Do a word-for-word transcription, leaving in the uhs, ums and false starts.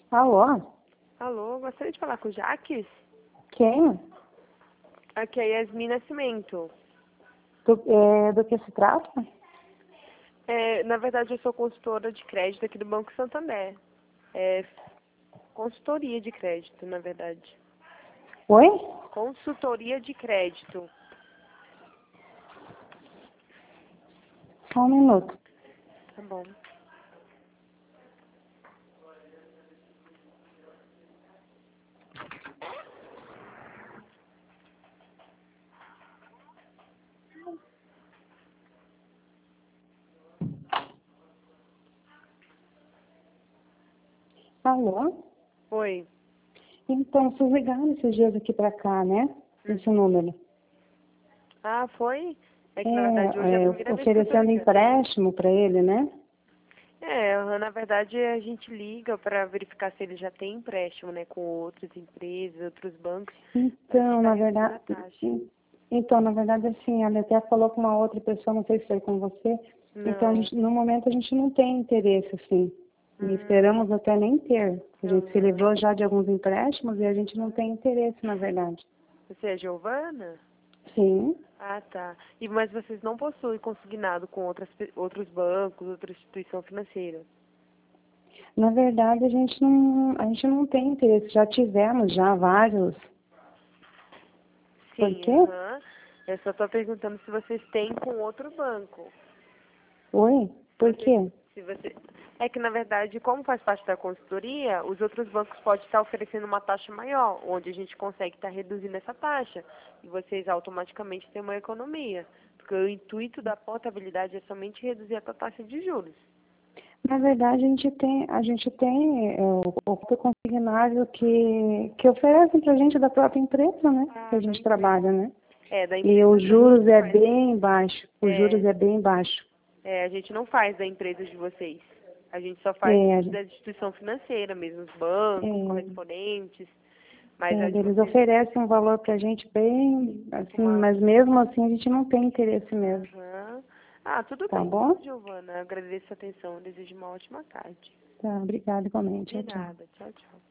Alô? Alô, gostaria de falar com o Jaques? Quem? Aqui é Yasmin Nascimento. Do, é, do que se trata? É, na verdade, eu sou consultora de crédito aqui do Banco Santander. É consultoria de crédito, na verdade. Oi? Consultoria de crédito. Só um minuto. Tá bom. Alô? Oi. Então, vocês ligaram esses dias aqui pra cá, né? Esse número. Ah, foi? É que, na verdade, hoje é a É, é, primeira vez que eu tô oferecendo ligando. empréstimo pra ele, né? É, na verdade, a gente liga para verificar se ele já tem empréstimo, né, com outras empresas, outros bancos. Então, Tá na reduzindo a verdade... taxa. Então, na verdade, assim, ela até falou com uma outra pessoa, não sei se foi com você. Então, a Não. gente, no momento, a gente não tem interesse, assim. E Hum, esperamos até nem ter. A gente se aham. livrou já de alguns empréstimos e a gente não tem interesse, na verdade. Você é Giovana? Sim. Ah, tá. E, mas vocês não possuem consignado com outras, pe- outros bancos, outra instituição financeira? Na verdade, a gente não, a gente não tem interesse. Já tivemos já vários. Por Sim, quê? aham. Eu só estou perguntando se vocês têm com outro banco. Oi? Se Por vocês, quê? se você... É que, na verdade, como faz parte da consultoria, os outros bancos podem estar oferecendo uma taxa maior, onde a gente consegue estar reduzindo essa taxa. E vocês automaticamente têm uma economia. Porque o intuito da portabilidade é somente reduzir a tua taxa de juros. Na verdade, a gente tem, a gente tem é, o, o próprio consignário que, que oferecem para a gente da própria empresa, né? Que Ah, a da gente empresa. trabalha, né? É, da E empresa os a gente juros não é faz. bem baixo. Os juros É, é bem baixo. é, a gente não faz da empresa de vocês. A gente só faz É, a gente- da instituição financeira mesmo, os bancos, é, correspondentes. Mas é, a de eles vocês oferecem um valor para a gente bem, assim, uma. mas mesmo assim a gente não tem interesse mesmo. Aham. Ah, tudo Tá bem bom? então, Giovana. Agradeço a atenção. Desejo uma ótima tarde. Tá, obrigada igualmente. De Tchau, tchau. nada. Tchau, tchau.